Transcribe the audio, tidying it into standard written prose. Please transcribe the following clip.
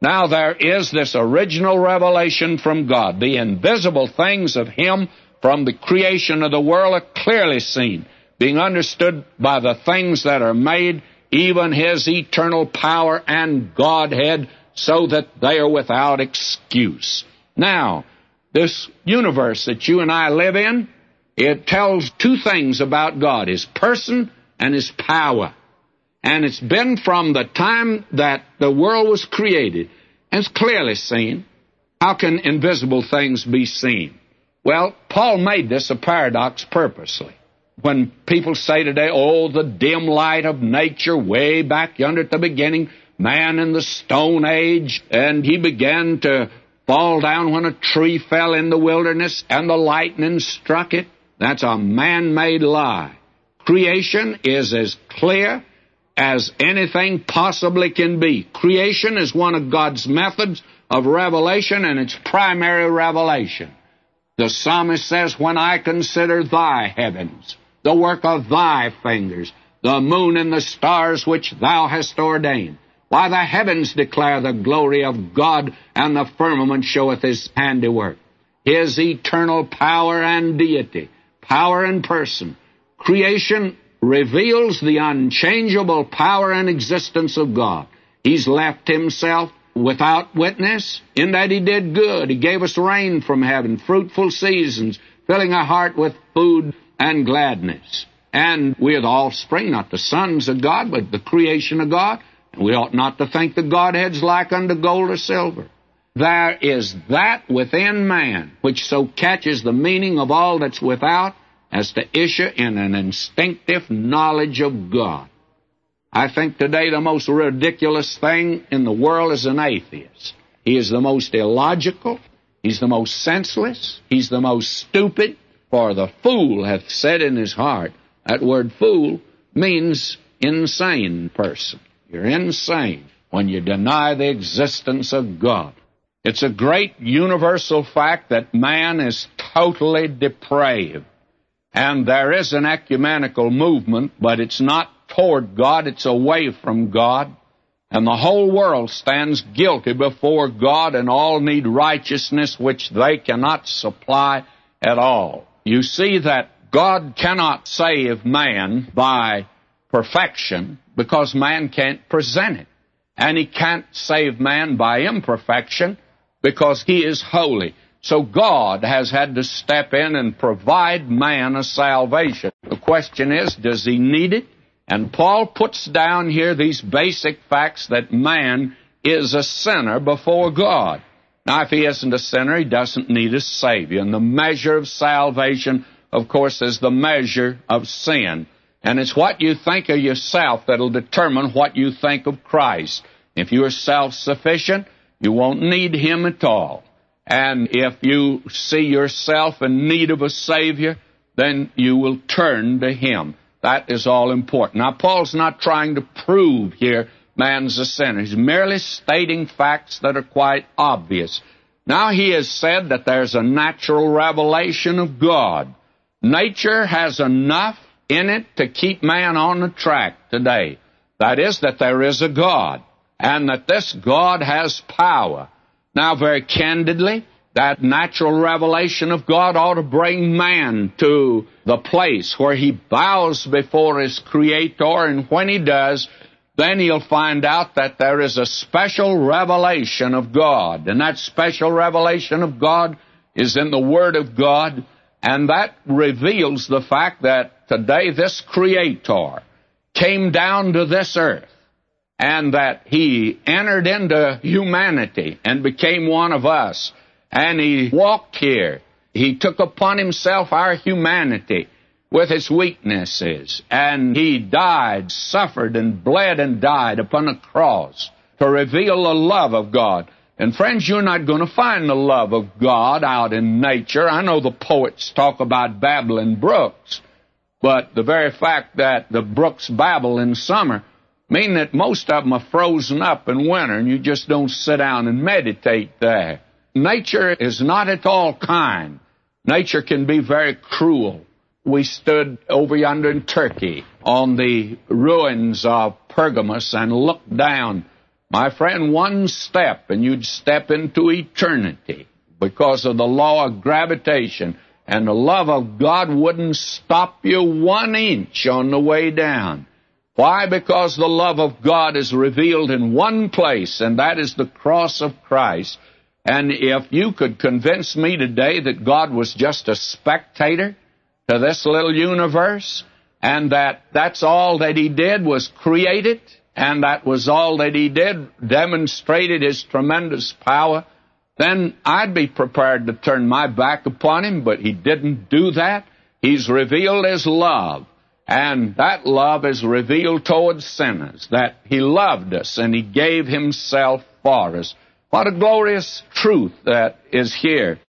Now there is this original revelation from God. The invisible things of Him from the creation of the world are clearly seen, being understood by the things that are made, even His eternal power and Godhead, so that they are without excuse. Now, this universe that you and I live in, it tells two things about God, His person and His power. And it's been from the time that the world was created, and it's clearly seen. How can invisible things be seen? Well, Paul made this a paradox purposely. When people say today, oh, the dim light of nature way back yonder at the beginning, man in the Stone Age, and he began to fall down when a tree fell in the wilderness and the lightning struck it, that's a man-made lie. Creation is as clear as anything possibly can be. Creation is one of God's methods of revelation, and it's primary revelation. The psalmist says, when I consider thy heavens, the work of thy fingers, the moon and the stars which thou hast ordained. Why, the heavens declare the glory of God, and the firmament showeth His handiwork. His eternal power and deity, power and person. Creation reveals the unchangeable power and existence of God. He's left Himself without witness in that He did good. He gave us rain from heaven, fruitful seasons, filling our heart with food and gladness. And we are the offspring, not the sons of God, but the creation of God. And we ought not to think the Godhead's like unto gold or silver. There is that within man which so catches the meaning of all that's without as to issue in an instinctive knowledge of God. I think today the most ridiculous thing in the world is an atheist. He is the most illogical, he's the most senseless, he's the most stupid, for the fool hath said in his heart. That word fool means insane person. You're insane when you deny the existence of God. It's a great universal fact that man is totally depraved. And there is an ecumenical movement, but it's not toward God, it's away from God. And the whole world stands guilty before God, and all need righteousness which they cannot supply at all. You see that God cannot save man by perfection because man can't present it. And He can't save man by imperfection because He is holy. So God has had to step in and provide man a salvation. The question is, does he need it? And Paul puts down here these basic facts that man is a sinner before God. Now, if he isn't a sinner, he doesn't need a Savior. And the measure of salvation, of course, is the measure of sin. And it's what you think of yourself that'll determine what you think of Christ. If you are self-sufficient, you won't need Him at all. And if you see yourself in need of a Savior, then you will turn to Him. That is all important. Now, Paul's not trying to prove here man's a sinner. He's merely stating facts that are quite obvious. Now, he has said that there's a natural revelation of God. Nature has enough in it to keep man on the track today. That is, that there is a God, and that this God has power. Now, very candidly, that natural revelation of God ought to bring man to the place where he bows before his Creator, and when he does, then he'll find out that there is a special revelation of God, and that special revelation of God is in the Word of God, and that reveals the fact that today this Creator came down to this earth, and that He entered into humanity and became one of us. And He walked here. He took upon Himself our humanity with its weaknesses. And He died, suffered, and bled and died upon a cross to reveal the love of God. And friends, you're not going to find the love of God out in nature. I know the poets talk about babbling brooks, but the very fact that the brooks babble in summer mean that most of them are frozen up in winter, and you just don't sit down and meditate there. Nature is not at all kind. Nature can be very cruel. We stood over yonder in Turkey on the ruins of Pergamus and looked down My friend, one step and you'd step into eternity because of the law of gravitation. And the love of God wouldn't stop you 1 inch on the way down. Why? Because the love of God is revealed in one place, and that is the cross of Christ. And if you could convince me today that God was just a spectator to this little universe, and that's all that He did was create it, and that was all that He did, demonstrated His tremendous power, then I'd be prepared to turn my back upon Him, but He didn't do that. He's revealed His love, and that love is revealed towards sinners, that He loved us and He gave Himself for us. What a glorious truth that is here.